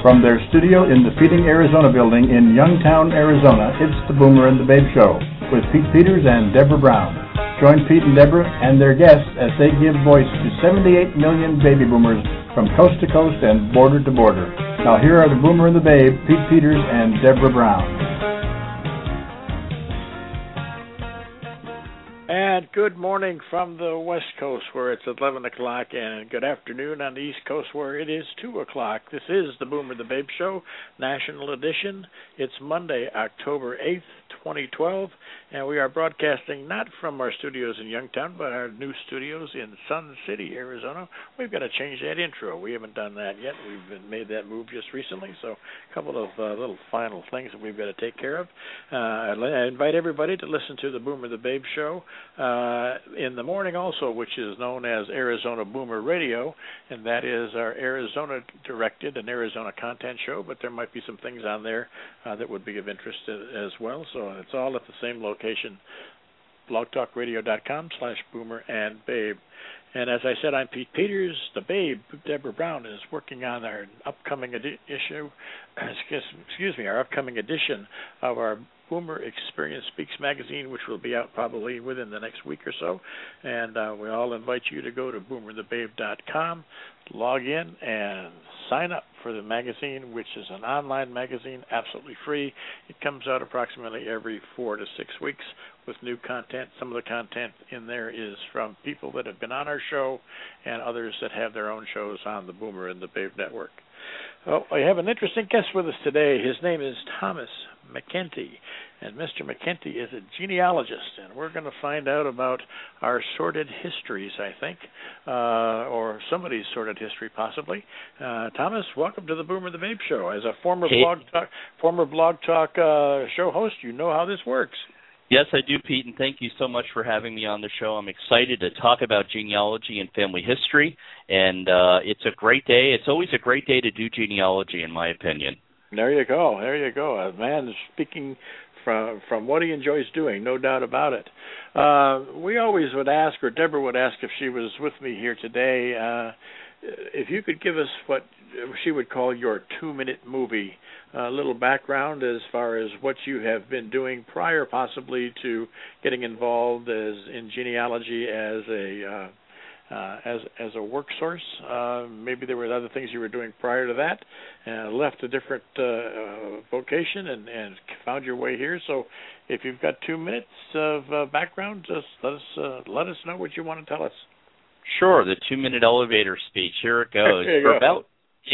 From their studio in the Feeding Arizona building in Youngtown, Arizona, it's the Boomer and the Babe Show with Pete Peters and Deborah Brown. Join Pete and Deborah and their guests as they give voice to 78 million baby boomers from coast to coast and border to border. Now here are the Boomer and the Babe, Pete Peters and Deborah Brown. And good morning from the West Coast where it's 11 o'clock, and good afternoon on the East Coast where it is 2 o'clock. This is the Boomer and the Babe Show, National Edition. It's Monday, October 8th, 2012, and we are broadcasting not from our studios in Youngtown, but our new studios in Sun City, Arizona. We've got to change that intro. We haven't done that yet. We've made that move just recently, so a couple of little final things that we've got to take care of. I invite everybody to listen to the Boomer and the Babe Show in the morning also, which is known as Arizona Boomer Radio, and that is our Arizona-directed and Arizona content show, but there might be some things on there that would be of interest as well. So it's all at the same location, blogtalkradio.com/Boomer and Babe. And as I said, I'm Pete Peters. The Babe, Deborah Brown, is working on our upcoming our upcoming edition of our Boomer Experience Speaks magazine, which will be out probably within the next week or so. And we all invite you to go to boomerthebabe.com, log in, and sign up for the magazine, which is an online magazine, absolutely free. It comes out approximately every 4 to 6 weeks with new content. Some of the content in there is from people that have been on our show and others that have their own shows on the Boomer and the Babe Network. Oh, we have an interesting guest with us today. His name is Thomas McEntee, and Mr. McEntee is a genealogist, and we're going to find out about our sordid histories, I think, or somebody's sordid history, possibly. Thomas, welcome to the Boomer and the Babe Show. As a former Blog Talk show host, you know how this works. Yes, I do, Pete, and thank you so much for having me on the show. I'm excited to talk about genealogy and family history, and it's a great day. It's always a great day to do genealogy, in my opinion. There you go. There you go. A man speaking from what he enjoys doing, no doubt about it. We always would ask, or Deborah would ask if she was with me here today, if you could give us what she would call your 2-minute movie, a little background as far as what you have been doing prior possibly to getting involved in genealogy as a work source. Maybe there were other things you were doing prior to that, left a different vocation and found your way here. So if you've got 2 minutes of background, just let us know what you want to tell us. Sure, the 2-minute elevator speech. Here it goes. For about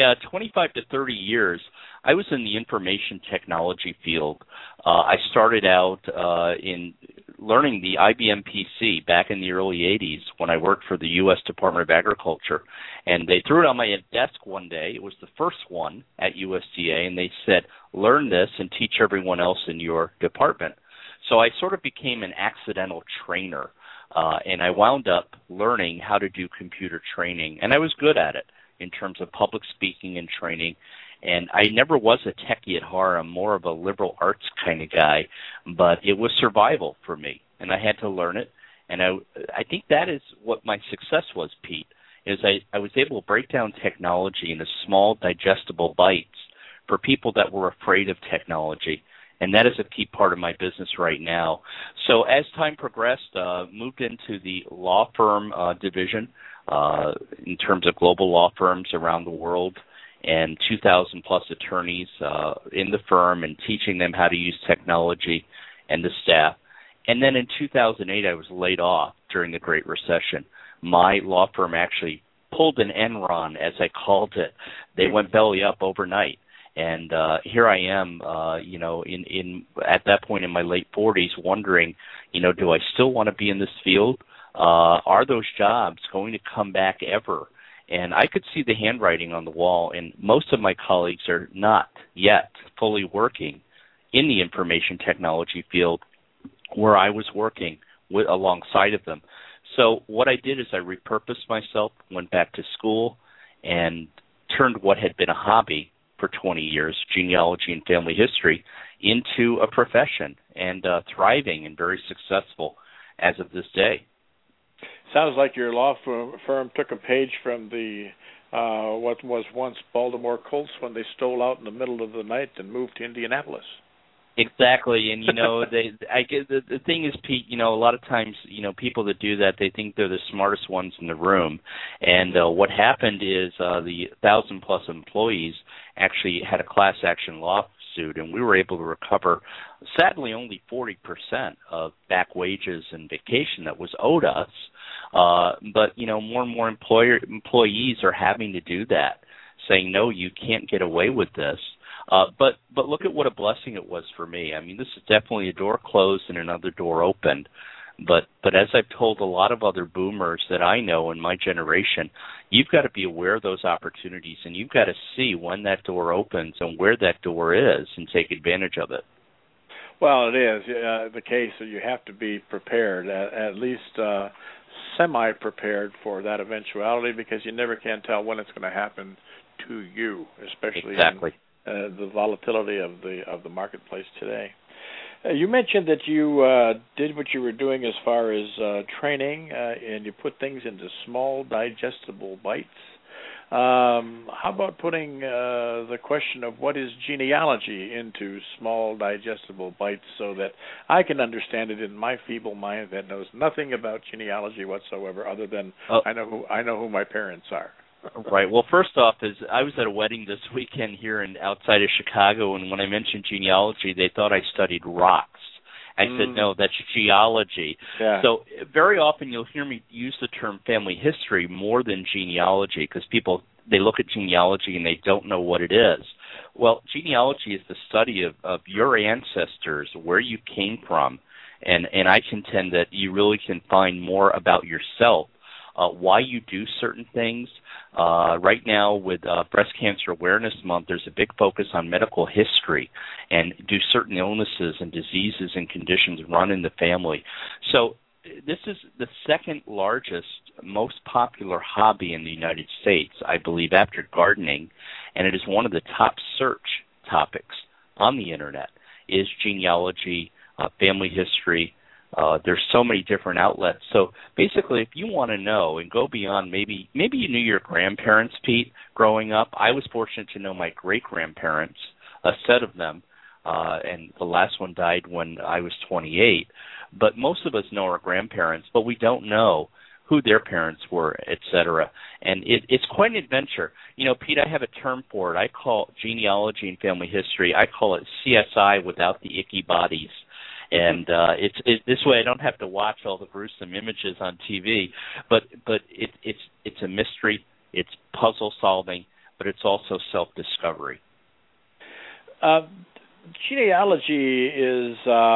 25 to 30 years, I was in the information technology field. I started out in learning the IBM PC back in the early 80s when I worked for the U.S. Department of Agriculture. And they threw it on my desk one day. It was the first one at USDA, and they said, learn this and teach everyone else in your department. So I sort of became an accidental trainer, and I wound up learning how to do computer training. And I was good at it in terms of public speaking and training. And I never was a techie at heart. I'm more of a liberal arts kind of guy, but it was survival for me, and I had to learn it. And I think that is what my success was, Pete, is I was able to break down technology into small, digestible bites for people that were afraid of technology, and that is a key part of my business right now. So as time progressed, moved into the law firm division in terms of global law firms around the world, and 2,000-plus attorneys in the firm and teaching them how to use technology and the staff. And then in 2008, I was laid off during the Great Recession. My law firm actually pulled an Enron, as I called it. They went belly up overnight. And here I am, in at that point in my late 40s, wondering, do I still want to be in this field? Are those jobs going to come back ever? And I could see the handwriting on the wall, and most of my colleagues are not yet fully working in the information technology field where I was working alongside of them. So what I did is I repurposed myself, went back to school, and turned what had been a hobby for 20 years, genealogy and family history, into a profession, and thriving and very successful as of this day. Sounds like your law firm took a page from the what was once Baltimore Colts when they stole out in the middle of the night and moved to Indianapolis. Exactly, and the thing is, Pete, a lot of times, people that do that, they think they're the smartest ones in the room, and what happened is the 1,000+ employees actually had a class action lawsuit, and we were able to recover, sadly, only 40% of back wages and vacation that was owed us, but more and more employees are having to do that, saying, no, you can't get away with this. But look at what a blessing it was for me. I mean, this is definitely a door closed and another door opened. But as I've told a lot of other boomers that I know in my generation, you've got to be aware of those opportunities, and you've got to see when that door opens and where that door is and take advantage of it. Well, it is the case that you have to be prepared, at least semi-prepared for that eventuality, because you never can tell when it's going to happen to you, especially exactly. The volatility of the marketplace today. You mentioned that you did what you were doing as far as training, and you put things into small, digestible bites. How about putting the question of what is genealogy into small, digestible bites so that I can understand it in my feeble mind that knows nothing about genealogy whatsoever, other than I know who my parents are. Right. Well, first off, I was at a wedding this weekend here outside of Chicago, and when I mentioned genealogy, they thought I studied rocks. I said, no, that's geology. Yeah. So very often you'll hear me use the term family history more than genealogy, because they look at genealogy and they don't know what it is. Well, genealogy is the study of your ancestors, where you came from, and I contend that you really can find more about yourself, why you do certain things. Right now with Breast Cancer Awareness Month, there's a big focus on medical history and do certain illnesses and diseases and conditions run in the family. So this is the second largest, most popular hobby in the United States, I believe, after gardening, and it is one of the top search topics on the Internet is genealogy, family history. There's so many different outlets. So basically, if you want to know and go beyond, maybe you knew your grandparents, Pete, growing up. I was fortunate to know my great-grandparents, a set of them, and the last one died when I was 28. But most of us know our grandparents, but we don't know who their parents were, et cetera. And it's quite an adventure. Pete, I have a term for it. I call genealogy and family history, I call it CSI without the icky bodies. And it's this way I don't have to watch all the gruesome images on TV, but it's a mystery, it's puzzle solving, but it's also self-discovery. Genealogy is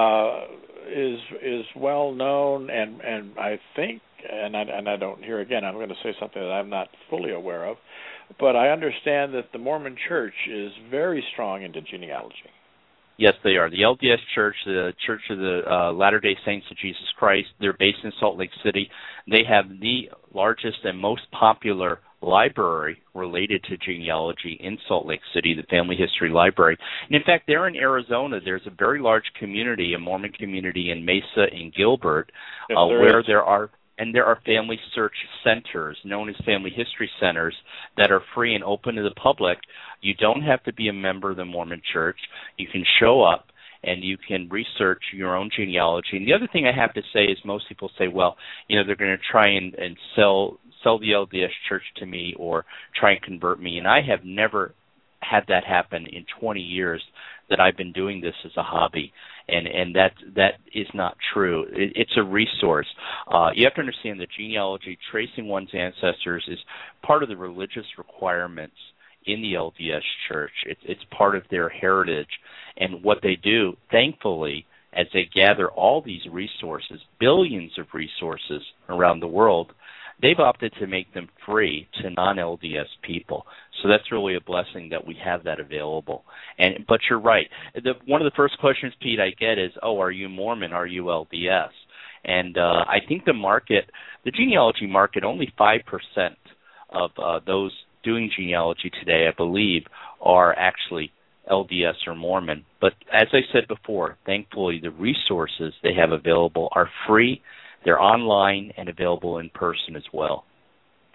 well known, and I think, and I don't, here again, I'm going to say something that I'm not fully aware of, but I understand that the Mormon Church is very strong into genealogy. Yes, they are. The LDS Church, the Church of the Latter-day Saints of Jesus Christ, they're based in Salt Lake City. They have the largest and most popular library related to genealogy in Salt Lake City, the Family History Library. And in fact, there in Arizona, there's a very large community, a Mormon community in Mesa and Gilbert, where there are family search centers known as family history centers that are free and open to the public. You don't have to be a member of the Mormon Church. You can show up and you can research your own genealogy. And the other thing I have to say is most people say, well, they're going to try and sell the LDS Church to me or try and convert me. And I have never had that happen in 20 years that I've been doing this as a hobby. And that is not true. It's a resource. You have to understand that genealogy, tracing one's ancestors, is part of the religious requirements in the LDS Church. It's part of their heritage. And what they do, thankfully, as they gather all these resources, billions of resources around the world, they've opted to make them free to non-LDS people. So that's really a blessing that we have that available. But you're right. One of the first questions, Pete, I get is, are you Mormon? Are you LDS? And I think the genealogy market, only 5% of those doing genealogy today, I believe, are actually LDS or Mormon. But as I said before, thankfully the resources they have available are free. They're online and available in person as well.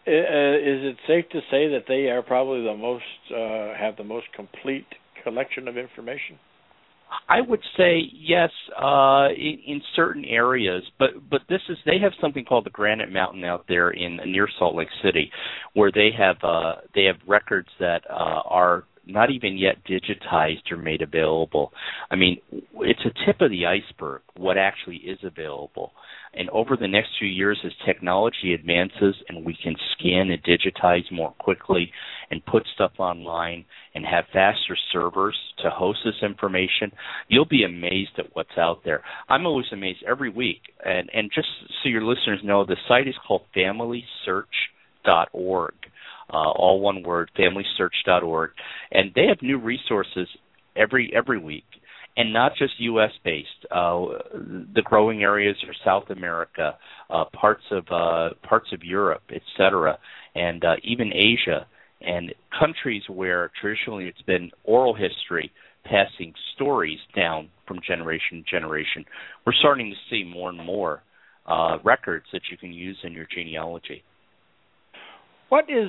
Is it safe to say that they are probably have the most complete collection of information? I would say yes, in certain areas, but they have something called the Granite Mountain out there near Salt Lake City, where they have records that are not even yet digitized or made available. I mean, it's a tip of the iceberg what actually is available. And over the next few years, as technology advances and we can scan and digitize more quickly and put stuff online and have faster servers to host this information, you'll be amazed at what's out there. I'm always amazed every week. And just so your listeners know, the site is called FamilySearch.org. All one word, FamilySearch.org. And they have new resources every week. And not just U.S.-based. The growing areas are South America, parts of Europe, etc., and even Asia, and countries where traditionally it's been oral history, passing stories down from generation to generation. We're starting to see more and more records that you can use in your genealogy. What is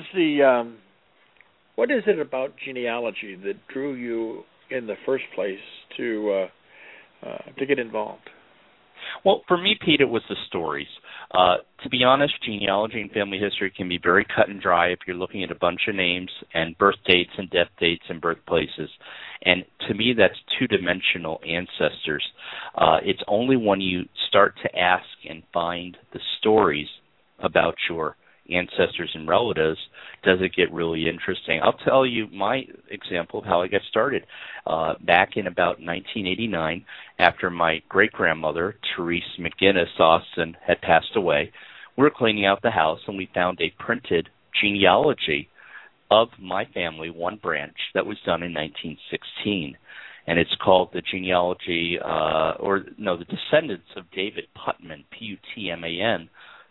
it about genealogy that drew you in the first place to get involved? Well, for me, Pete, it was the stories. To be honest, genealogy and family history can be very cut and dry if you're looking at a bunch of names and birth dates and death dates and birthplaces. And to me, that's two-dimensional ancestors. It's only when you start to ask and find the stories about your ancestors and relatives does it get really interesting. I'll tell you my example of how I got started. Back in about 1989, after my great-grandmother, Therese McGinnis Austin, had passed away, we were cleaning out the house and we found a printed genealogy of my family, one branch, that was done in 1916. And it's called the genealogy, the Descendants of David Putman, P-U-T-M-A-N,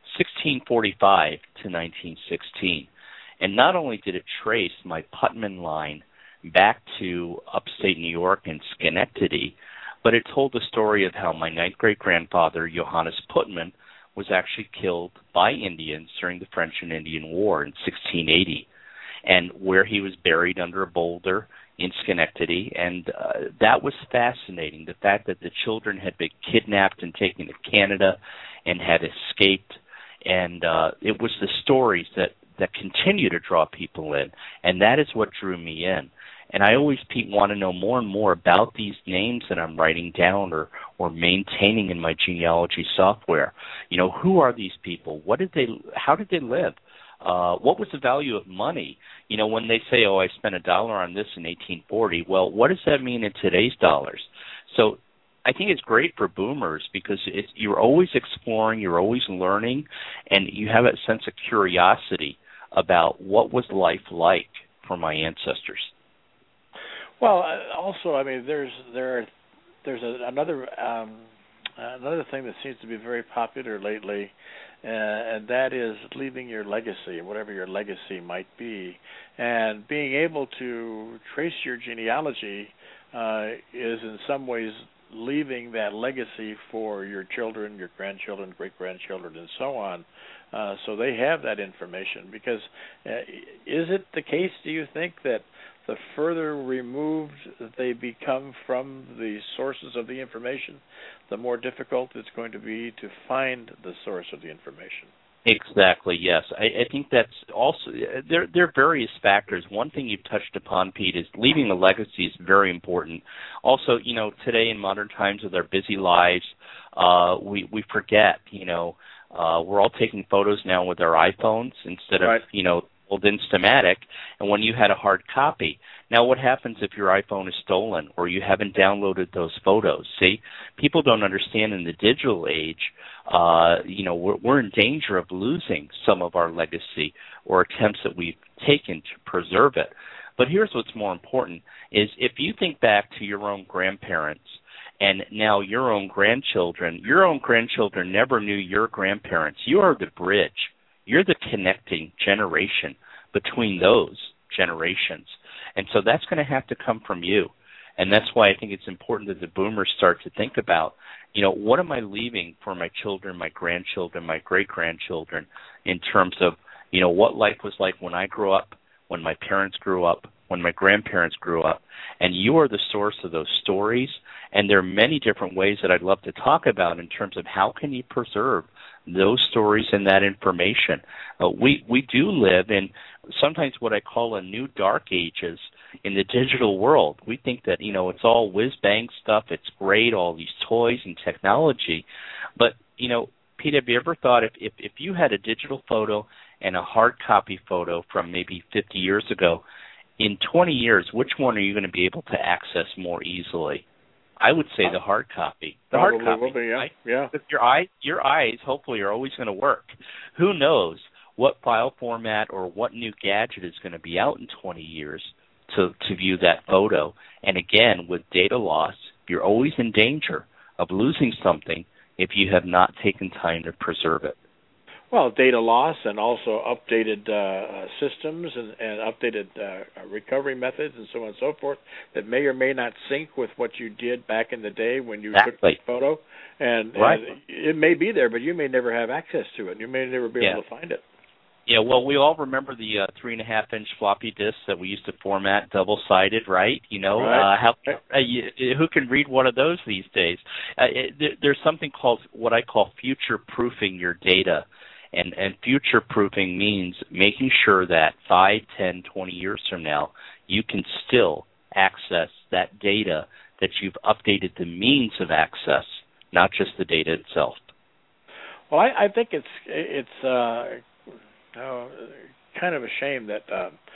1645 to 1916. And not only did it trace my Putman line back to upstate New York and Schenectady, but it told the story of how my ninth great-grandfather, Johannes Putman, was actually killed by Indians during the French and Indian War in 1680, and where he was buried under a boulder in Schenectady. And that was fascinating, the fact that the children had been kidnapped and taken to Canada and had escaped. And it was the stories that continue to draw people in, and that is what drew me in. And I always, Pete, want to know more and more about these names that I'm writing down or maintaining in my genealogy software. You know, who are these people? How did they live? What was the value of money? You know, when they say, oh, I spent $1 on this in 1840, well, what does that mean in today's dollars? So I think it's great for boomers because you're always exploring, you're always learning, and you have a sense of curiosity about what was life like for my ancestors. Well, also, I mean, there's another thing that seems to be very popular lately, and that is leaving your legacy, whatever your legacy might be, and being able to trace your genealogy is in some ways leaving that legacy for your children, your grandchildren, great-grandchildren, and so on, so they have that information. Because is it the case, do you think, that the further removed they become from the sources of the information, the more difficult it's going to be to find the source of the information? Exactly, yes. I think that's also, there are various factors. One thing you've touched upon, Pete, is leaving a legacy is very important. Also, you know, today in modern times with our busy lives, we forget, you know, we're all taking photos now with our iPhones instead of, you know, old Instamatic, and when you had a hard copy. Now, what happens if your iPhone is stolen or you haven't downloaded those photos? See, people don't understand in the digital age, you know, we're in danger of losing some of our legacy or attempts that we've taken to preserve it. But here's what's more important, is if you think back to your own grandparents and now your own grandchildren never knew your grandparents. You are the bridge. You're the connecting generation between those generations. And so that's going to have to come from you. And that's why I think it's important that the boomers start to think about, you know, what am I leaving for my children, my grandchildren, my great-grandchildren in terms of, what life was like when I grew up, when my parents grew up, when my grandparents grew up, and you are the source of those stories. And there are many different ways that I'd love to talk about in terms of how can you preserve those stories and that information. We do live in sometimes what I call a new dark ages in the digital world. We think that, it's all whiz-bang stuff, it's great, all these toys and technology. But, Pete, have you ever thought if you had a digital photo and a hard copy photo from maybe 50 years ago, in 20 years, which one are you going to be able to access more easily? I would say the hard copy. The hard copy will be, yeah. Yeah. Your eyes hopefully are always going to work. Who knows what file format or what new gadget is going to be out in 20 years to view that photo. And again, with data loss, you're always in danger of losing something if you have not taken time to preserve it. Well, data loss and also updated systems and updated recovery methods and so on and so forth that may or may not sync with what you did back in the day when you took the photo. And it may be there, but you may never have access to it. You may never be able to find it. Yeah, well, we all remember the 3.5-inch floppy disks that we used to format double-sided, right? Who can read one of those these days? There's something called what I call future-proofing your data. And future-proofing means making sure that 5, 10, 20 years from now, you can still access that data that you've updated the means of access, not just the data itself. Well, I think it's kind of a shame that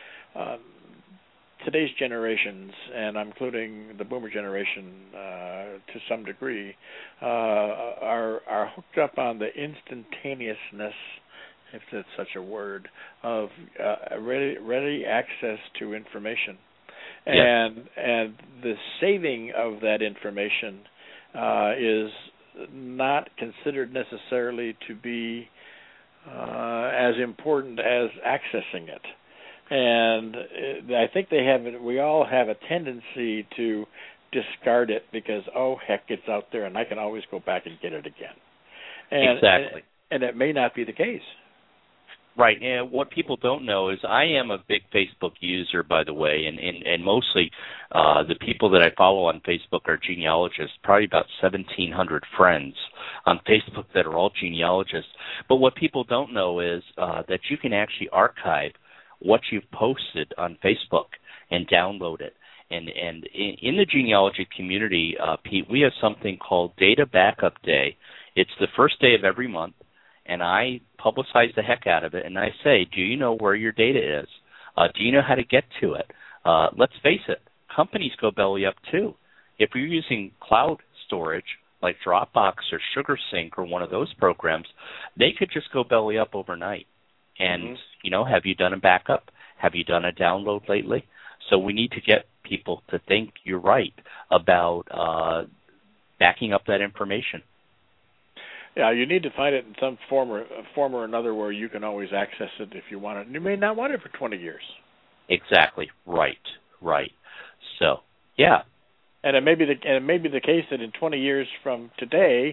today's generations, and I'm including the boomer generation to some degree, are hooked up on the instantaneousness, if that's such a word, of ready access to information. Yes. And the saving of that information is not considered necessarily to be as important as accessing it. And I think we all have a tendency to discard it because, heck, it's out there and I can always go back and get it again. Exactly. And it may not be the case. Right, and what people don't know is I am a big Facebook user, by the way, and mostly the people that I follow on Facebook are genealogists, probably about 1,700 friends on Facebook that are all genealogists. But what people don't know is that you can actually archive what you've posted on Facebook and download it. And in the genealogy community, Pete, we have something called Data Backup Day. It's the first day of every month, and I publicize the heck out of it, and I say, do you know where your data is? Do you know how to get to it? Let's face it, companies go belly up too. If you're using cloud storage like Dropbox or SugarSync or one of those programs, they could just go belly up overnight. And, have you done a backup? Have you done a download lately? So we need to get people to think you're right about backing up that information. Yeah, you need to find it in some form or another where you can always access it if you want it. And you may not want it for 20 years. Exactly. Right. So, yeah. And it may be the case that in 20 years from today,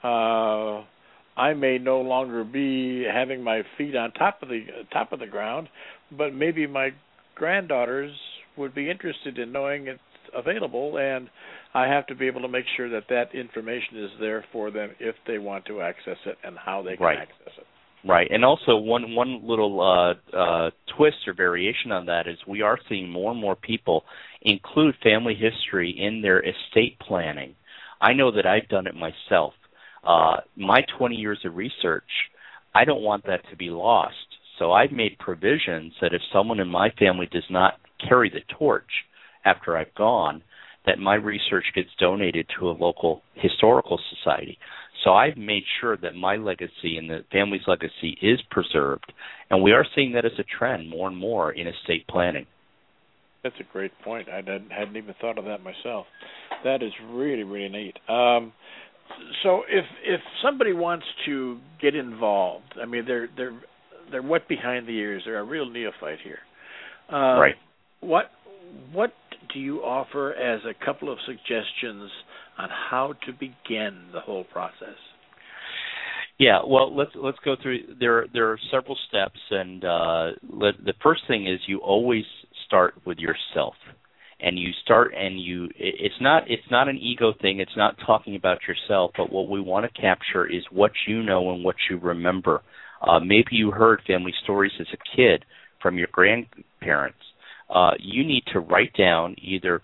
I may no longer be having my feet on top of the ground, but maybe my granddaughters would be interested in knowing it's available, and I have to be able to make sure that information is there for them if they want to access it and how they can access it. Right, and also one little twist or variation on that is we are seeing more and more people include family history in their estate planning. I know that I've done it myself. My 20 years of research, I don't want that to be lost. So I've made provisions that if someone in my family does not carry the torch after I've gone, that my research gets donated to a local historical society. So I've made sure that my legacy and the family's legacy is preserved. And we are seeing that as a trend more and more in estate planning. That's a great point. I hadn't even thought of that myself. That is really, really neat. So if somebody wants to get involved, I mean, they're wet behind the ears. They're a real neophyte here. Right. What do you offer as a couple of suggestions on how to begin the whole process? Yeah, well, let's go through. There are several steps, and the first thing is you always start with yourself, and you start and you. It's not an ego thing. It's not talking about yourself, but what we want to capture is what you know and what you remember. Maybe you heard family stories as a kid from your grandparents. You need to write down either,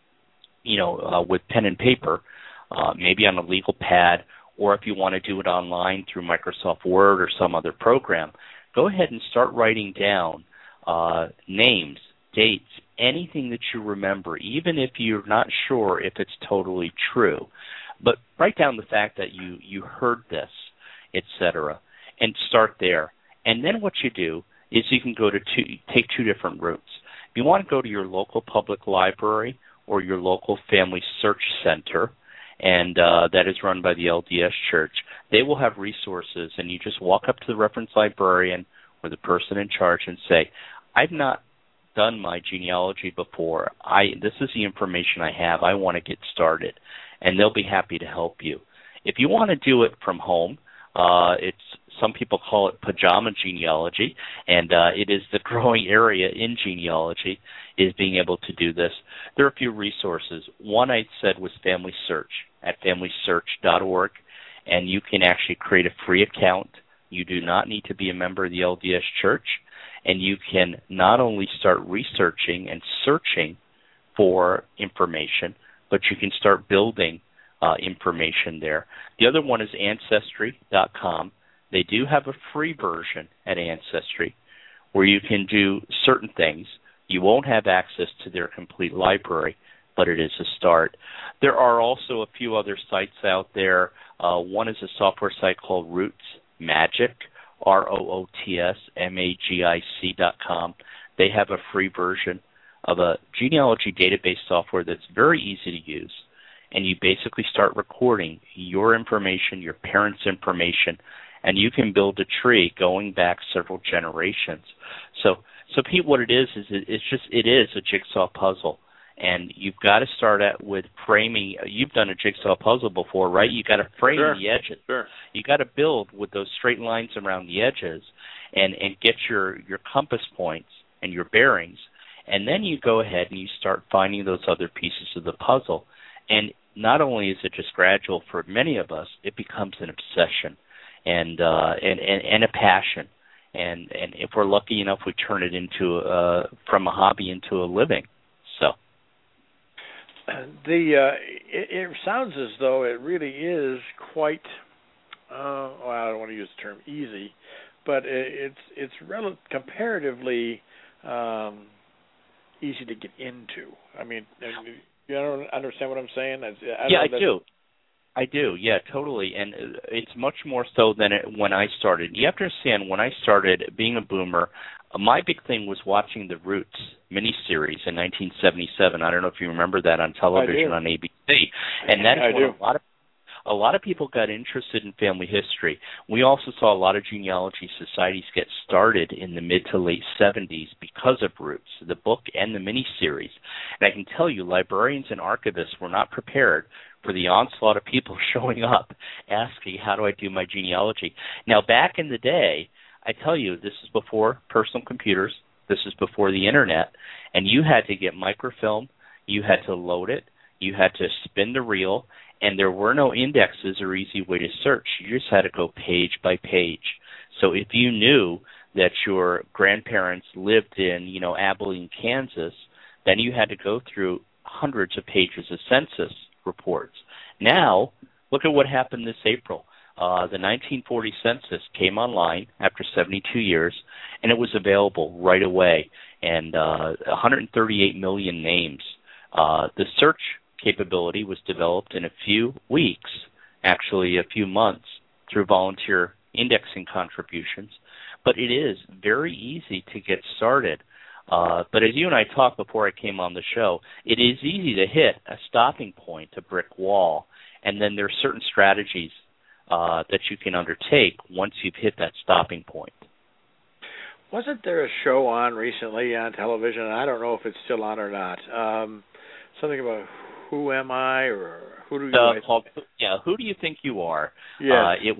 with pen and paper, maybe on a legal pad, or if you want to do it online through Microsoft Word or some other program, go ahead and start writing down names, dates, anything that you remember, even if you're not sure if it's totally true. But write down the fact that you heard this, etc., and start there. And then what you do is you can take two different routes. If you want to go to your local public library or your local family search center, and that is run by the LDS Church, they will have resources, and you just walk up to the reference librarian or the person in charge and say, I've not done my genealogy before. This is the information I have. I want to get started, and they'll be happy to help you. If you want to do it from home, some people call it pajama genealogy, and it is the growing area in genealogy, is being able to do this. There are a few resources. One I said was Family Search at familysearch.org, and you can actually create a free account. You do not need to be a member of the LDS Church, and you can not only start researching and searching for information, but you can start building information there. The other one is Ancestry.com. They do have a free version at Ancestry where you can do certain things. You won't have access to their complete library, but it is a start. There are also a few other sites out there. One is a software site called Roots Magic, ROOTSMAGIC.com. They have a free version of a genealogy database software that's very easy to use. And you basically start recording your information, your parents' information, and you can build a tree going back several generations. So Pete, what it is it is a jigsaw puzzle, and you've got to start out with framing. You've done a jigsaw puzzle before, right? You got to frame the edges. Sure. You got to build with those straight lines around the edges, and get your compass points and your bearings, and then you go ahead and you start finding those other pieces of the puzzle. And not only is it just gradual for many of us, it becomes an obsession and a passion. And if we're lucky enough, we turn it into from a hobby into a living. So it sounds as though it really is quite. I don't want to use the term easy, but it's comparatively easy to get into. I mean, you don't understand what I'm saying? I do. I do, yeah, totally. And it's much more so than when I started. You have to understand, when I started being a boomer, my big thing was watching the Roots miniseries in 1977. I don't know if you remember that on television on ABC. And that is when a lot of people got interested in family history. We also saw a lot of genealogy societies get started in the mid to late 70s because of Roots, the book and the miniseries. And I can tell you, librarians and archivists were not prepared for the onslaught of people showing up asking, how do I do my genealogy? Now, back in the day, I tell you, this is before personal computers, this is before the internet, and you had to get microfilm, you had to load it, you had to spin the reel, and there were no indexes or easy way to search. You just had to go page by page. So if you knew that your grandparents lived in, Abilene, Kansas, then you had to go through hundreds of pages of census reports. Now, look at what happened this April. The 1940 census came online after 72 years, and it was available right away, and 138 million names. The search capability was developed in a few weeks, actually a few months, through volunteer indexing contributions. But it is very easy to get started. But as you and I talked before I came on the show, it is easy to hit a stopping point, a brick wall, and then there are certain strategies that you can undertake once you've hit that stopping point. Wasn't there a show on recently on television? I don't know if it's still on or not. Something about Who Am I, or Who Do You Who Do You Think You Are? Yes. It was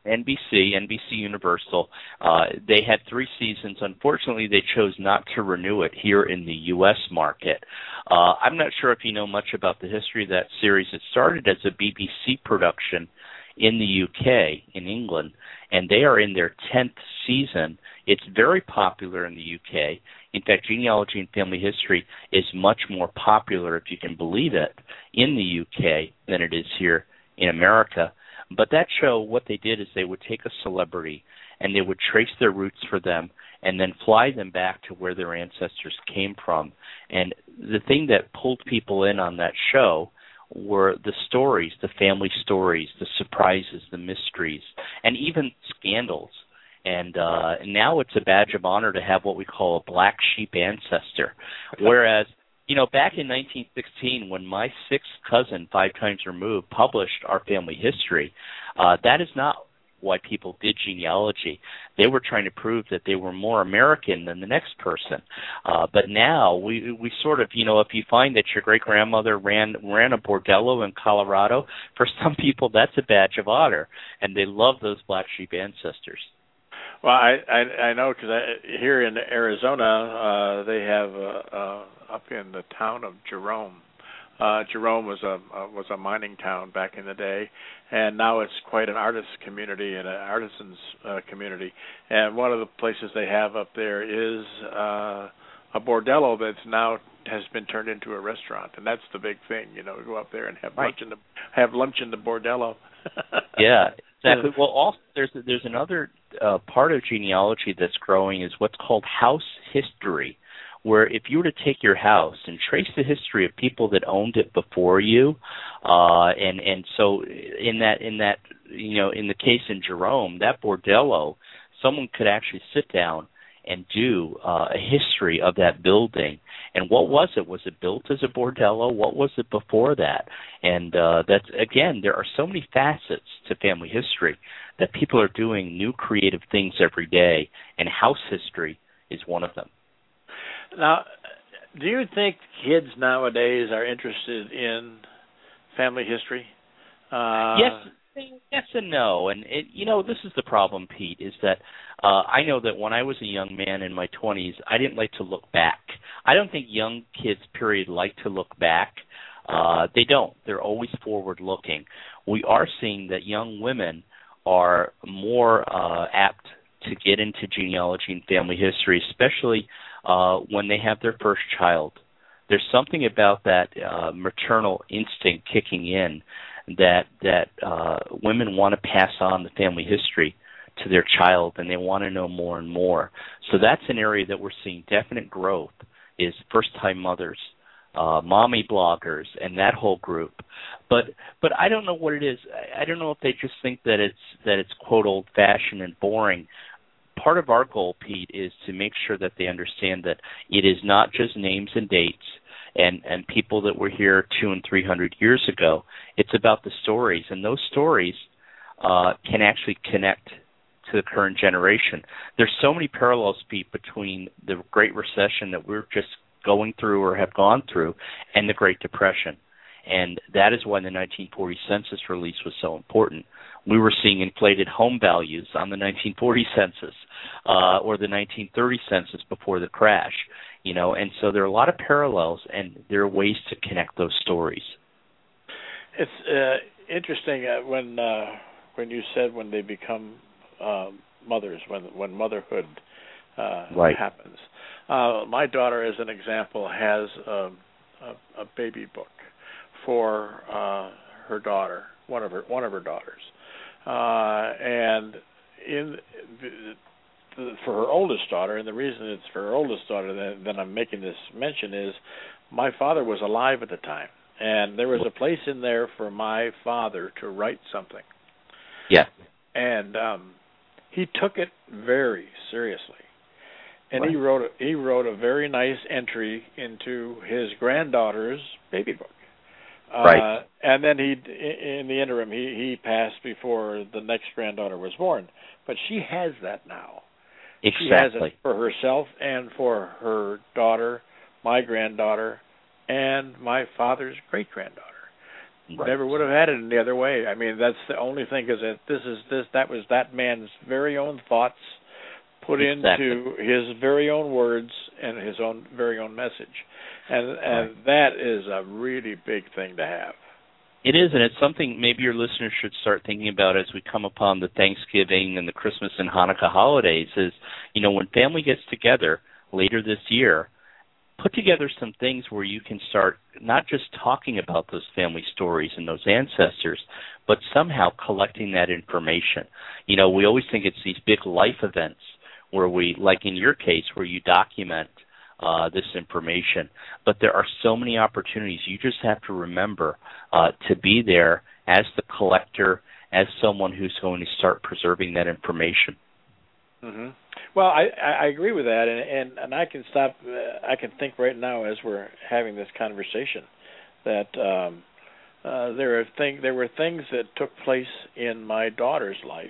NBC Universal. They had 3 seasons. Unfortunately, they chose not to renew it here in the U.S. market. I'm not sure if you know much about the history of that series. It started as a BBC production in the UK, in England, and they are in their 10th season. It's very popular in the UK. In fact, Genealogy and Family History is much more popular, if you can believe it, in the UK than it is here in America. But that show, what they did is they would take a celebrity and they would trace their roots for them and then fly them back to where their ancestors came from. And the thing that pulled people in on that show were the stories, the family stories, the surprises, the mysteries, and even scandals. And now it's a badge of honor to have what we call a black sheep ancestor. Whereas, back in 1916, when my 6th cousin, 5 times removed, published our family history, that is not why people did genealogy. They were trying to prove that they were more American than the next person. But now we sort of, if you find that your great-grandmother ran a bordello in Colorado, for some people that's a badge of honor, and they love those black sheep ancestors. Well, I know because here in Arizona they have up in the town of Jerome. Jerome was a mining town back in the day, and now it's quite an artist community and an artisans community. And one of the places they have up there is a bordello that's now has been turned into a restaurant, and that's the big thing. Go up there and have lunch in the bordello. Yeah, exactly. Well, also there's another part of genealogy that's growing is what's called house history, where if you were to take your house and trace the history of people that owned it before you, and so in the case in Jerome, that bordello, someone could actually sit down and do a history of that building. And what was it? Was it built as a bordello? What was it before that? And that's, again, there are so many facets to family history that people are doing new creative things every day, and house history is one of them. Now, do you think kids nowadays are interested in family history? Yes and no. And, this is the problem, Pete, is that I know that when I was a young man in my 20s, I didn't like to look back. I don't think young kids, period, like to look back. They don't. They're always forward-looking. We are seeing that young women are more apt to get into genealogy and family history, especially when they have their first child. There's something about that maternal instinct kicking in that women want to pass on the family history to their child, and they want to know more and more. So that's an area that we're seeing definite growth, is first-time mothers, mommy bloggers, and that whole group. But I don't know what it is. I don't know if they just think that it's quote old-fashioned and boring. Part of our goal, Pete, is to make sure that they understand that it is not just names and dates and people that were here 200 and 300 years ago. It's about the stories, and those stories can actually connect to the current generation. There's so many parallels, Pete, between the Great Recession that we're just going through or have gone through and the Great Depression. And that is why the 1940 census release was so important. We were seeing inflated home values on the 1940 census or the 1930 census before the crash, and so there are a lot of parallels, and there are ways to connect those stories. It's interesting when you said when they become mothers, when motherhood happens. My daughter, as an example, has a baby book for her daughter, one of her daughters, and for her oldest daughter. And the reason it's for her oldest daughter that I'm making this mention is my father was alive at the time, and there was a place in there for my father to write something. Yeah, and he took it very seriously. And he wrote a very nice entry into his granddaughter's baby book. Right. And then in the interim, he passed before the next granddaughter was born. But she has that now. Exactly. She has it for herself and for her daughter, my granddaughter, and my father's great-granddaughter. Right. Never would have had it any other way. I mean, that's the only thing, is that that was that man's very own thoughts put into his very own words and his own very own message, and that is a really big thing to have. It is, and it's something maybe your listeners should start thinking about as we come upon the Thanksgiving and the Christmas and Hanukkah holidays. Is, you know, when family gets together later this year, put together some things where you can start not just talking about those family stories and those ancestors, but somehow collecting that information. You know, we always think it's these big life events where we, like in your case, where you document this information. But there are so many opportunities. You just have to remember to be there as the collector, as someone who's going to start preserving that information. Mm-hmm. Well, I agree with that, and I can stop. I can think right now as we're having this conversation that there were things that took place in my daughter's life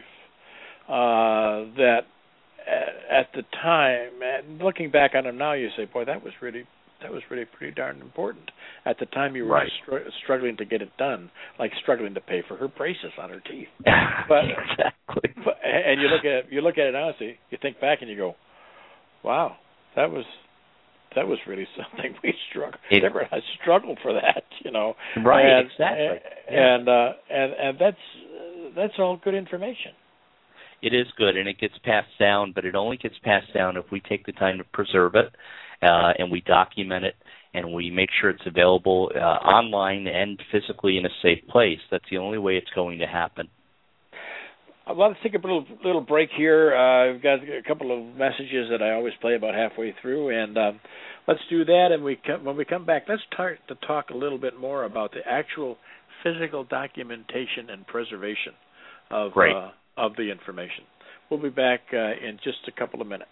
that at the time, and looking back on them now, you say, boy, that was really pretty darn important. At the time, you were struggling to get it done, like struggling to pay for her braces on her teeth. But, exactly. And you look at it honestly, you think back and you go, wow, that was really something we struggled. Deborah has struggled for that, you know. Right. And, exactly. And that's all good information. It is good, and it gets passed down, but it only gets passed down if we take the time to preserve it, and we document it, and we make sure it's available online and physically in a safe place. That's the only way it's going to happen. Well, let's take a little break here. I've got a couple of messages that I always play about halfway through, and let's do that. And when we come back, let's start to talk a little bit more about the actual physical documentation and preservation of the information. We'll be back in just a couple of minutes.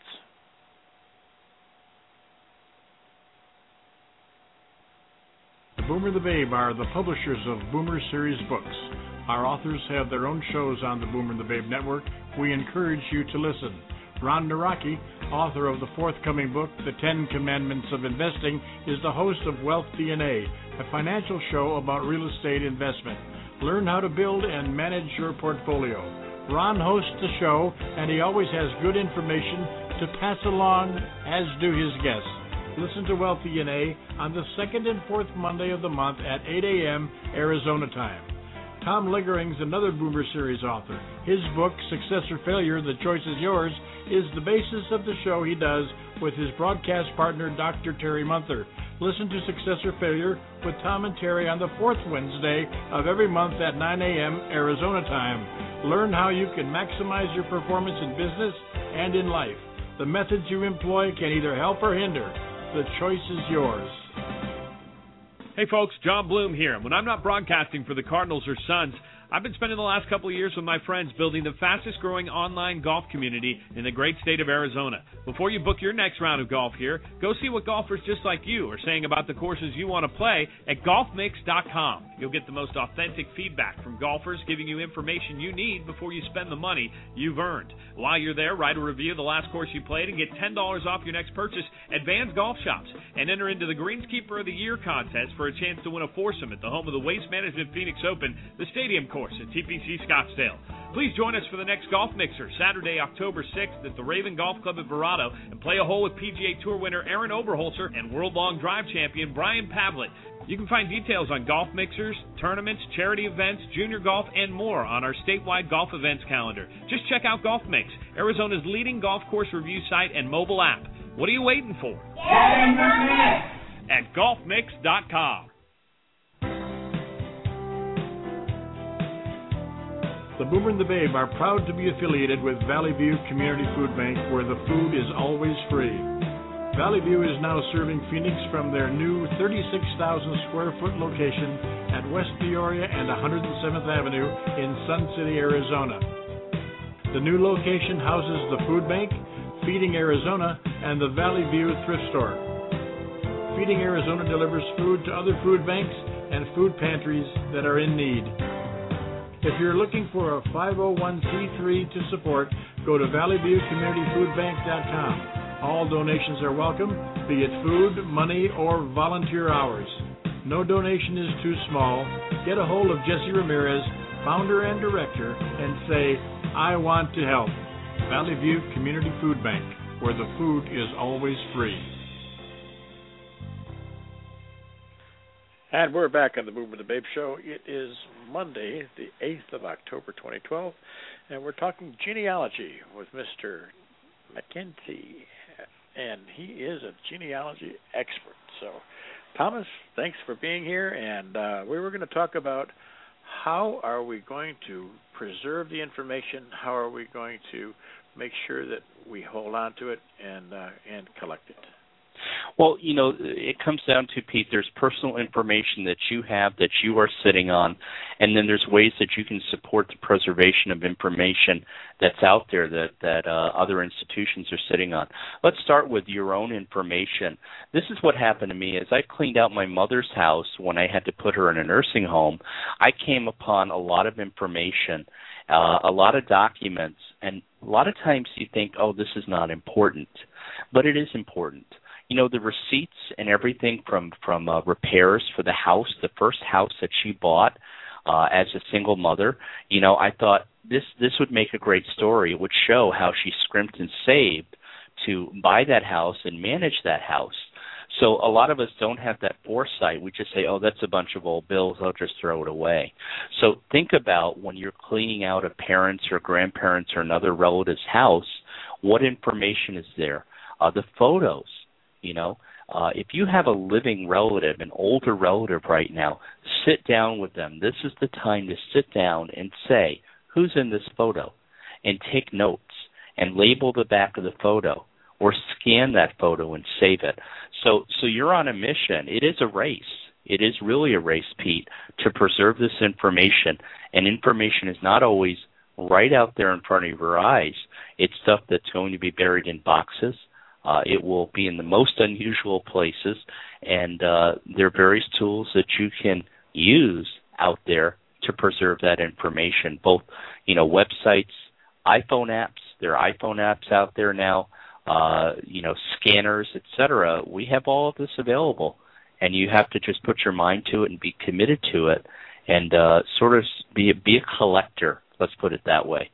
The Boomer and the Babe are the publishers of Boomer Series books. Our authors have their own shows on the Boomer and the Babe network. We encourage you to listen. Ron Naraki, author of the forthcoming book, The 10 Commandments of Investing, is the host of Wealth DNA, a financial show about real estate investment. Learn how to build and manage your portfolio. Ron hosts the show, and he always has good information to pass along, as do his guests. Listen to Wealth DNA on the second and fourth Monday of the month at 8 a.m. Arizona time. Tom Liggering's another Boomer Series author. His book, Success or Failure, The Choice is Yours, is the basis of the show he does with his broadcast partner, Dr. Terry Munther. Listen to Success or Failure with Tom and Terry on the fourth Wednesday of every month at 9 a.m. Arizona time. Learn how you can maximize your performance in business and in life. The methods you employ can either help or hinder. The choice is yours. Hey folks, John Bloom here. And when I'm not broadcasting for the Cardinals or Suns, I've been spending the last couple of years with my friends building the fastest growing online golf community in the great state of Arizona. Before you book your next round of golf here, go see what golfers just like you are saying about the courses you want to play at golfmix.com. You'll get the most authentic feedback from golfers giving you information you need before you spend the money you've earned. While you're there, write a review of the last course you played and get $10 off your next purchase at Vans Golf Shops, and enter into the Greenskeeper of the Year contest for a chance to win a foursome at the home of the Waste Management Phoenix Open, the Stadium Course at TPC Scottsdale. Please join us for the next Golf Mixer, Saturday, October 6th at the Raven Golf Club at Verado, and play a hole with PGA Tour winner Aaron Oberholzer and World Long Drive champion Brian Pavlik. You can find details on golf mixers, tournaments, charity events, junior golf, and more on our statewide golf events calendar. Just check out Golf Mix, Arizona's leading golf course review site and mobile app. What are you waiting for? At golfmix.com. The Boomer and the Babe are proud to be affiliated with Valley View Community Food Bank, where the food is always free. Valley View is now serving Phoenix from their new 36,000 square foot location at West Peoria and 107th Avenue in Sun City, Arizona. The new location houses the food bank, Feeding Arizona, and the Valley View thrift store. Feeding Arizona delivers food to other food banks and food pantries that are in need. If you're looking for a 501c3 to support, go to valleyviewcommunityfoodbank.com. All donations are welcome, be it food, money, or volunteer hours. No donation is too small. Get a hold of Jesse Ramirez, founder and director, and say, I want to help. Valley View Community Food Bank, where the food is always free. And we're back on the Boomer the Babe Show. It is Monday, the 8th of October, 2012, and we're talking genealogy with Mr. McKenzie, and he is a genealogy expert. So, Thomas, thanks for being here, and we were going to talk about how are we going to preserve the information, how are we going to make sure that we hold on to it and collect it. Well, you know, it comes down to, Pete, there's personal information that you have that you are sitting on, and then there's ways that you can support the preservation of information that's out there that other institutions are sitting on. Let's start with your own information. This is what happened to me. As I cleaned out my mother's house when I had to put her in a nursing home, I came upon a lot of information, a lot of documents, and a lot of times you think, oh, this is not important, but it is important. You know, the receipts and everything from repairs for the house, the first house that she bought as a single mother, you know, I thought this would make a great story. It would show how she scrimped and saved to buy that house and manage that house. So a lot of us don't have that foresight. We just say, oh, that's a bunch of old bills, I'll just throw it away. So think about when you're cleaning out a parent's or grandparents' or another relative's house, what information is there? The photos. You know, if you have a living relative, an older relative right now, sit down with them. This is the time to sit down and say, who's in this photo? And take notes and label the back of the photo or scan that photo and save it. So you're on a mission. It is a race. It is really a race, Pete, to preserve this information. And information is not always right out there in front of your eyes. It's stuff that's going to be buried in boxes. It will be in the most unusual places, and there are various tools that you can use out there to preserve that information, both, you know, websites, iPhone apps. There are iPhone apps out there now, you know, scanners, etc. We have all of this available, and you have to just put your mind to it and be committed to it and sort of be a collector, let's put it that way.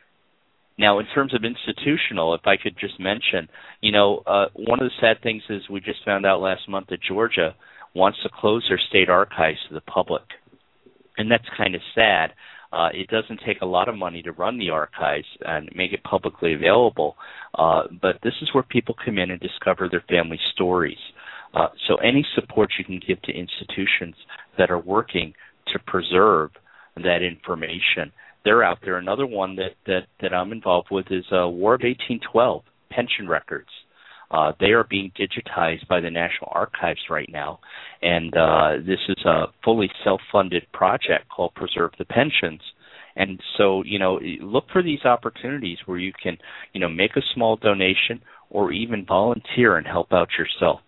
Now, in terms of institutional, if I could just mention, you know, one of the sad things is we just found out last month that Georgia wants to close their state archives to the public. And that's kind of sad. It doesn't take a lot of money to run the archives and make it publicly available, but this is where people come in and discover their family stories. So any support you can give to institutions that are working to preserve that information, they're out there. Another one that I'm involved with is War of 1812 pension records. They are being digitized by the National Archives right now, and this is a fully self-funded project called Preserve the Pensions. And so, you know, look for these opportunities where you can, you know, make a small donation or even volunteer and help out yourself.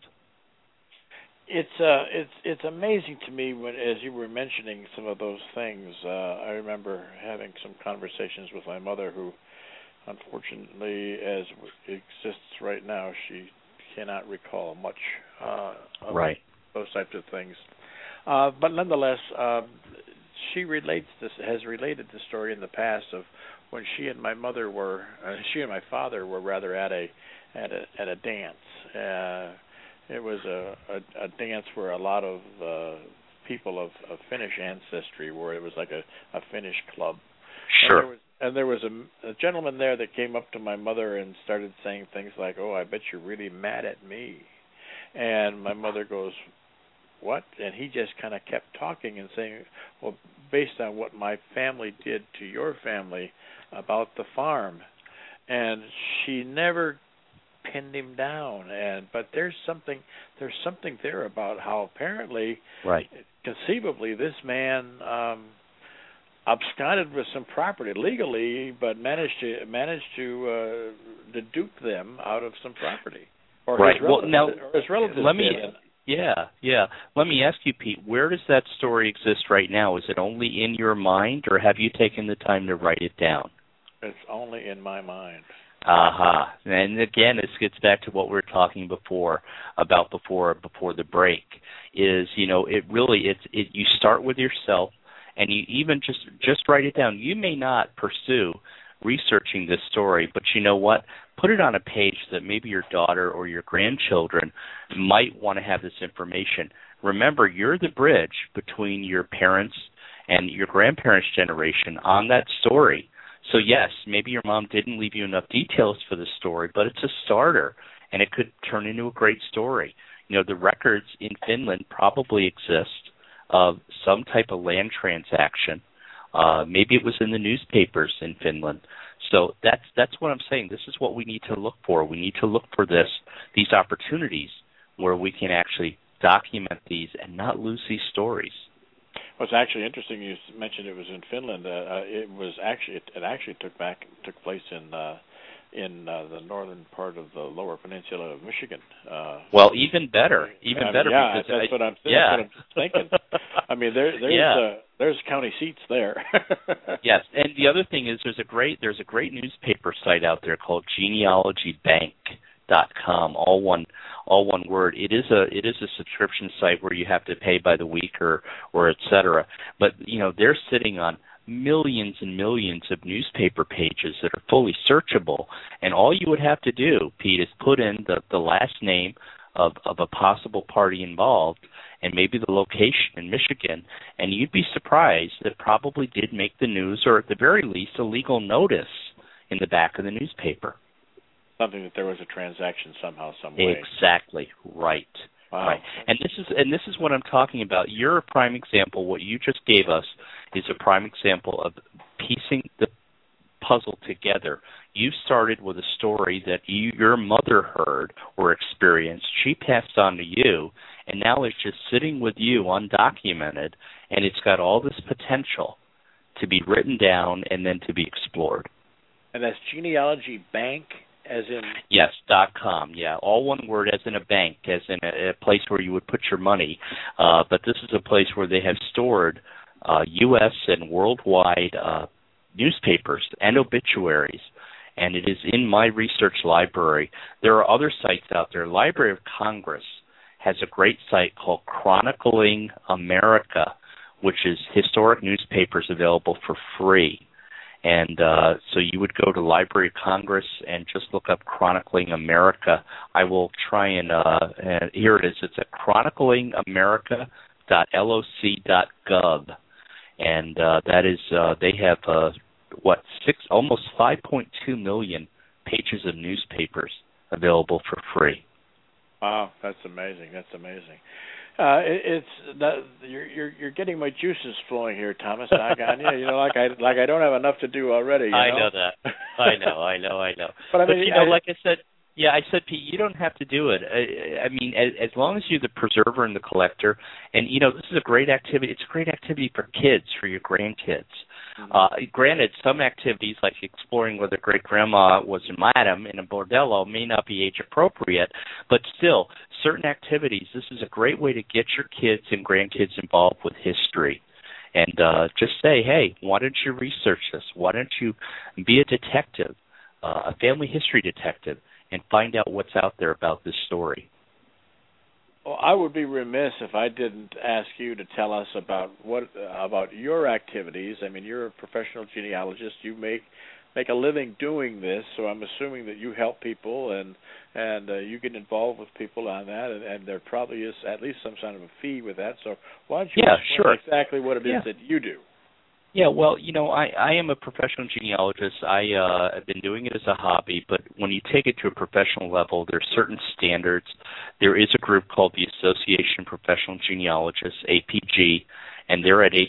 It's amazing to me when, as you were mentioning some of those things, I remember having some conversations with my mother, who, unfortunately, as it exists right now, she cannot recall much of those types of things. But nonetheless, she has related the story in the past of when she and my father were rather at a dance. It was a dance where a lot of people of Finnish ancestry were. It was like a Finnish club. Sure. And there was a gentleman there that came up to my mother and started saying things like, "Oh, I bet you're really mad at me." And my mother goes, "What?" And he just kind of kept talking and saying, "Well, based on what my family did to your family about the farm." And she never pinned him down, but there's something there about how apparently, conceivably, this man absconded with some property legally, but managed to dedupe them out of some property, or his relatives. Let me ask you, Pete, where does that story exist right now? Is it only in your mind, or have you taken the time to write it down? It's only in my mind. And again, this gets back to what we were talking before the break. Is it really you start with yourself, and you even just write it down. You may not pursue researching this story, but you know what? Put it on a page that maybe your daughter or your grandchildren might want to have this information. Remember, you're the bridge between your parents and your grandparents' generation on that story. So yes, maybe your mom didn't leave you enough details for the story, but it's a starter, and it could turn into a great story. The records in Finland probably exist of some type of land transaction. Maybe it was in the newspapers in Finland. So that's what I'm saying. This is what we need to look for. We need to look for these opportunities where we can actually document these and not lose these stories. Well, it's actually interesting you mentioned it was in Finland. It actually took place in the northern part of the Lower Peninsula of Michigan. Well, even better. Yeah, that's what I'm thinking. I mean, there's county seats there. Yes, and the other thing is there's a great newspaper site out there called genealogybank.com, all one word. It is a subscription site where you have to pay by the week or et cetera. But they're sitting on millions and millions of newspaper pages that are fully searchable, and all you would have to do, Pete, is put in the last name of a possible party involved and maybe the location in Michigan, and you'd be surprised that probably did make the news, or at the very least a legal notice in the back of the newspaper. Something that there was a transaction somehow, some way. Exactly right. Wow. Right, and this is what I'm talking about. You're a prime example. What you just gave us is a prime example of piecing the puzzle together. You started with a story that your mother heard or experienced. She passed on to you, and now it's just sitting with you undocumented, and it's got all this potential to be written down and then to be explored. And that's Genealogy Bank, as in? Yes, .com, yeah. All one word, as in a bank, as in a place where you would put your money. But this is a place where they have stored U.S. and worldwide newspapers and obituaries, and it is in my research library. There are other sites out there. Library of Congress has a great site called Chronicling America, which is historic newspapers available for free. And so you would go to Library of Congress and just look up Chronicling America. I will try and here it is. It's at chroniclingamerica.loc.gov. And that is, they have, almost 5.2 million pages of newspapers available for free. Wow, that's amazing. You're getting my juices flowing here, Thomas. Like I don't have enough to do already. I know that. I know. But I mean, like I said, Pete, you don't have to do it. I mean, as long as you're the preserver and the collector, and this is a great activity. It's a great activity for kids, for your grandkids. Granted, some activities like exploring whether great-grandma was a madam in a bordello may not be age-appropriate, but still, certain activities, this is a great way to get your kids and grandkids involved with history. And just say, hey, why don't you research this? Why don't you be a detective, a family history detective, and find out what's out there about this story? Well, I would be remiss if I didn't ask you to tell us about your activities. I mean, you're a professional genealogist. You make a living doing this, so I'm assuming that you help people and you get involved with people on that, and there probably is at least some kind of a fee with that. So why don't you explain exactly what it is that you do? Yeah, well, I am a professional genealogist. I have been doing it as a hobby, but when you take it to a professional level, there are certain standards. There is a group called the Association of Professional Genealogists, APG, and they're at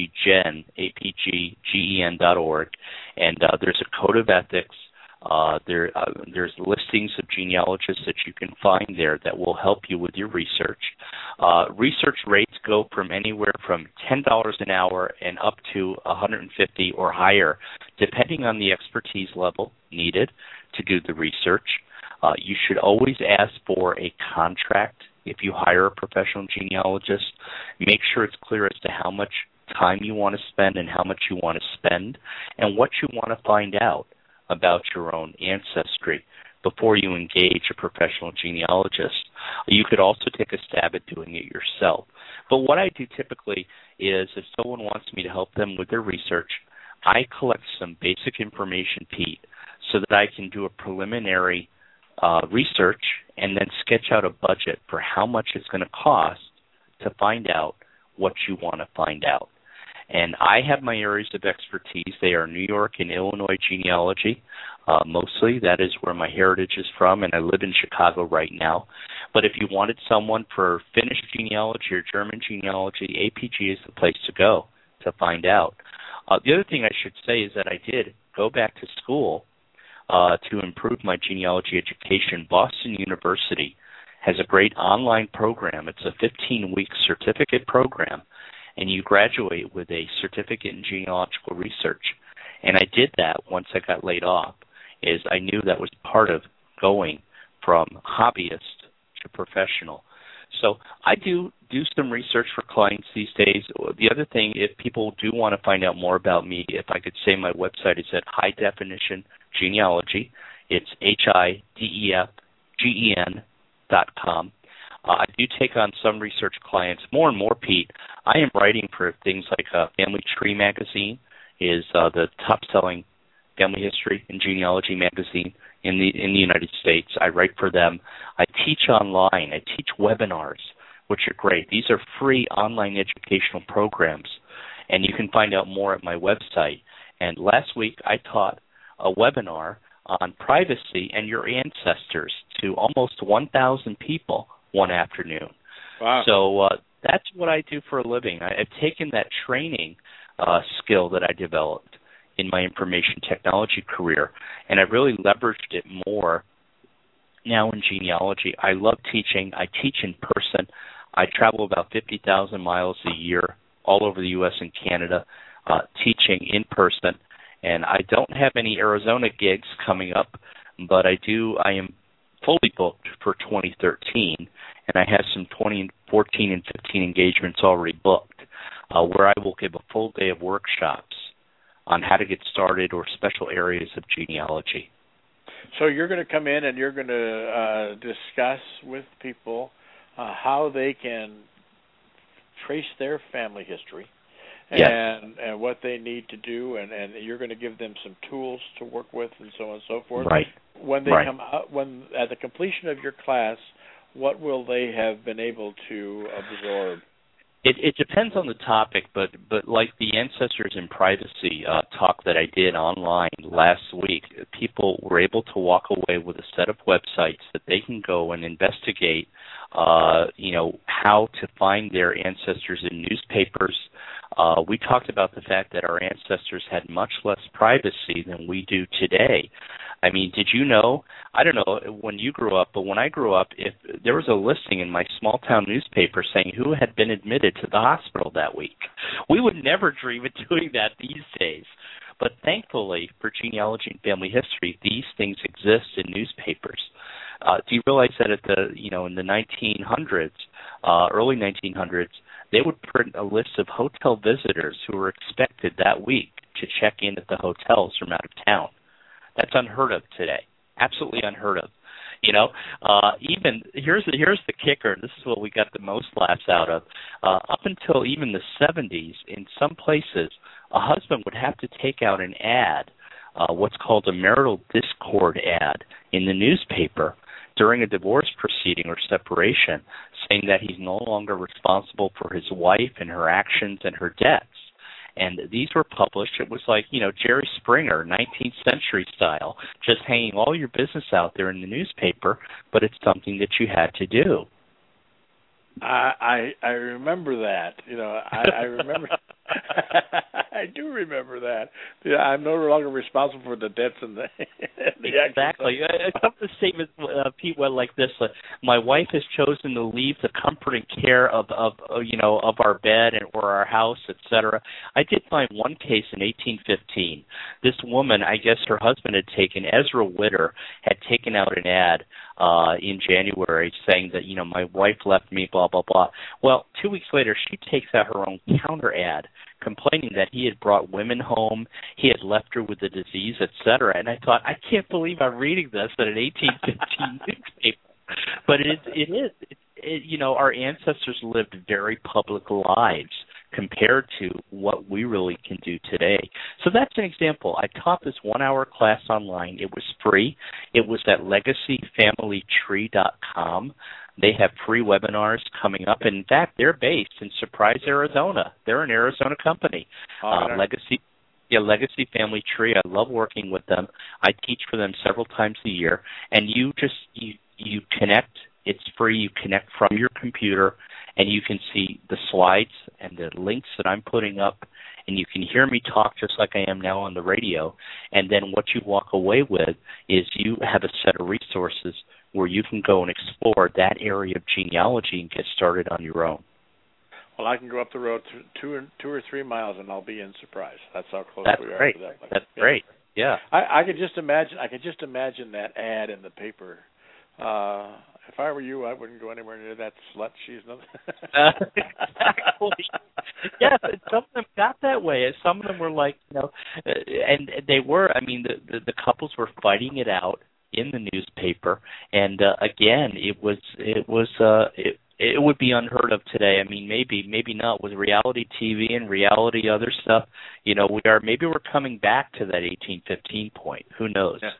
apgen.org, and there's a code of ethics. There's listings of genealogists that you can find there that will help you with your research. Research rates go from anywhere from $10 an hour and up to $150 or higher, depending on the expertise level needed to do the research. You should always ask for a contract if you hire a professional genealogist. Make sure it's clear as to how much time you want to spend and how much you want to spend and what you want to find out about your own ancestry before you engage a professional genealogist. You could also take a stab at doing it yourself. But what I do typically is if someone wants me to help them with their research, I collect some basic information, Pete, so that I can do a preliminary research and then sketch out a budget for how much it's going to cost to find out what you want to find out. And I have my areas of expertise. They are New York and Illinois genealogy. Mostly that is where my heritage is from, and I live in Chicago right now. But if you wanted someone for Finnish genealogy or German genealogy, APG is the place to go to find out. The other thing I should say is that I did go back to school to improve my genealogy education. Boston University has a great online program. It's a 15-week certificate program, and you graduate with a certificate in genealogical research. And I did that once I got laid off, is I knew that was part of going from hobbyist to professional. So I do some research for clients these days. The other thing, if people do want to find out more about me, if I could say my website is at High Definition Genealogy. It's HIDEFGEN.com. I do take on some research clients. More and more, Pete, I am writing for things like Family Tree magazine is the top-selling family history and genealogy magazine in the United States. I write for them. I teach online. I teach webinars, which are great. These are free online educational programs, and you can find out more at my website. And last week I taught a webinar on privacy and your ancestors to almost 1,000 people one afternoon. Wow. So that's what I do for a living. I've taken that training skill that I developed in my information technology career, and I've really leveraged it more now in genealogy. I love teaching. I teach in person. I travel about 50,000 miles a year all over the U.S. and Canada teaching in person, and I don't have any Arizona gigs coming up, but I am fully booked for 2013, and I have some 2014 and 15 engagements already booked where I will give a full day of workshops on how to get started or special areas of genealogy. So you're going to come in and you're going to discuss with people how they can trace their family history and what they need to do, and you're going to give them some tools to work with and so on and so forth. Right. When they come out, at the completion of your class, what will they have been able to absorb? It depends on the topic, but like the Ancestors in Privacy talk that I did online last week, people were able to walk away with a set of websites that they can go and investigate, how to find their ancestors in newspapers. We talked about the fact that our ancestors had much less privacy than we do today. I mean, did you know, I don't know when you grew up, but when I grew up, if there was a listing in my small town newspaper saying who had been admitted to the hospital that week, we would never dream of doing that these days. But thankfully, for genealogy and family history, these things exist in newspapers. Do you realize that in the 1900s, early 1900s, they would print a list of hotel visitors who were expected that week to check in at the hotels from out of town? That's unheard of today. Absolutely unheard of. Even here's the kicker. This is what we got the most laughs out of. Up until even the 70s, in some places, a husband would have to take out an ad, what's called a marital discord ad, in the newspaper during a divorce proceeding or separation, saying that he's no longer responsible for his wife and her actions and her debts. And these were published. It was like, Jerry Springer, 19th century style, just hanging all your business out there in the newspaper, but it's something that you had to do. I remember that. I remember. I do remember that. Yeah, I'm no longer responsible for the debts and the exactly. I come to say with Pete Webb like this: my wife has chosen to leave the comfort and care of our bed or our house, etc. I did find one case in 1815. This woman, I guess her husband had taken, Ezra Witter, had taken out an ad in January saying that, my wife left me, blah, blah, blah. Well, 2 weeks later, she takes out her own counter ad complaining that he had brought women home, he had left her with the disease, etc. And I thought, I can't believe I'm reading this in an 1815 newspaper. But it is. Our ancestors lived very public lives compared to what we really can do today. So that's an example. I taught this 1-hour class online. It was free. It was at legacyfamilytree.com. They have free webinars coming up. And in fact, they're based in Surprise, Arizona. They're an Arizona company. Legacy Family Tree. I love working with them. I teach for them several times a year. And you connect. It's free. You connect from your computer, and you can see the slides and the links that I'm putting up, and you can hear me talk just like I am now on the radio. And then what you walk away with is you have a set of resources where you can go and explore that area of genealogy and get started on your own. Well, I can go up the road 2 or 3 miles, and I'll be in Surprise. That's how close we are great. to that. That's great. Yeah. I could just imagine. That ad in the paper. If I were you, I wouldn't go anywhere near that slut. She's nothing. Exactly. Yes, some of them got that way. Some of them were like, and they were. I mean, the couples were fighting it out in the newspaper, and again, it would be unheard of today. I mean, maybe not with reality TV and reality other stuff. We're coming back to that 1815 point. Who knows? Yeah.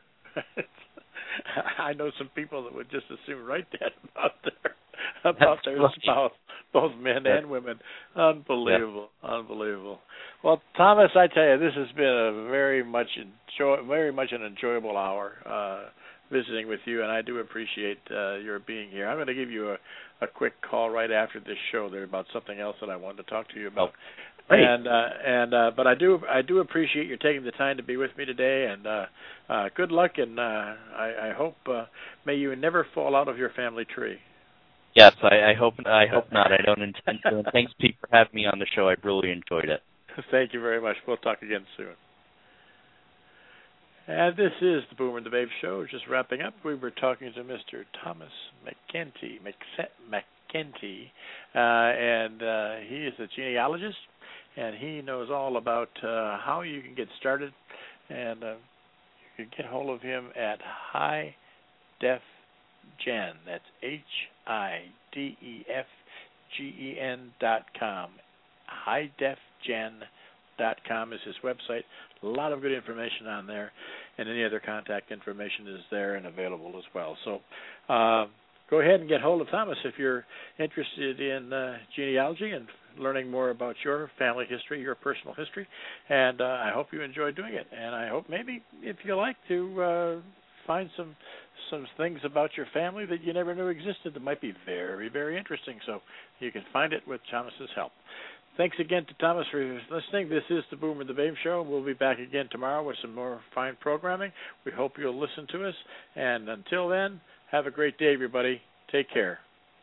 I know some people that would just as soon write that about their spouse, both men and women. Unbelievable. Well, Thomas, I tell you, this has been a very much an enjoyable hour visiting with you, and I do appreciate your being here. I'm going to give you a quick call right after this show there about something else that I wanted to talk to you about. Great. But I do appreciate you taking the time to be with me today, and good luck, and I hope may you never fall out of your family tree. Yes, I hope not. I don't intend to. And thanks, Pete, for having me on the show. I really enjoyed it. Thank you very much. We'll talk again soon. And this is the Boomer and the Babe Show. Just wrapping up, we were talking to Mr. Thomas McKenty, and he is a genealogist, and he knows all about how you can get started, and you can get hold of him at High Def Gen. That's HIDEFGEN.com. HighDefGen.com is his website. A lot of good information on there, and any other contact information is there and available as well. So go ahead and get hold of Thomas if you're interested in genealogy and learning more about your family history, your personal history, and I hope you enjoy doing it. And I hope maybe if you like to find some things about your family that you never knew existed that might be very, very interesting. So you can find it with Thomas's help. Thanks again to Thomas for listening. This is the Boomer and the Babe Show. We'll be back again tomorrow with some more fine programming. We hope you'll listen to us. And until then, have a great day, everybody. Take care.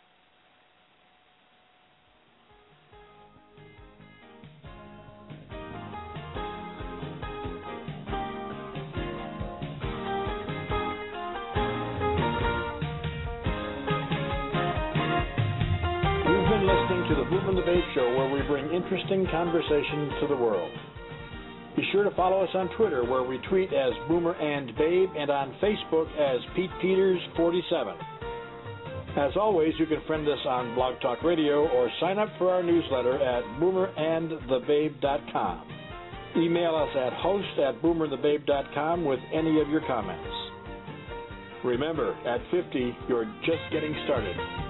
Listening to the Boomer and the Babe Show, where we bring interesting conversations to the world. Be sure to follow us on Twitter, where we tweet as Boomer and Babe, and on Facebook as Pete Peters 47. As always, you can friend us on Blog Talk Radio or sign up for our newsletter at boomerandthebabe.com. Email us at host@boomerandthebabe.com with any of your comments. Remember, at 50, you're just getting started.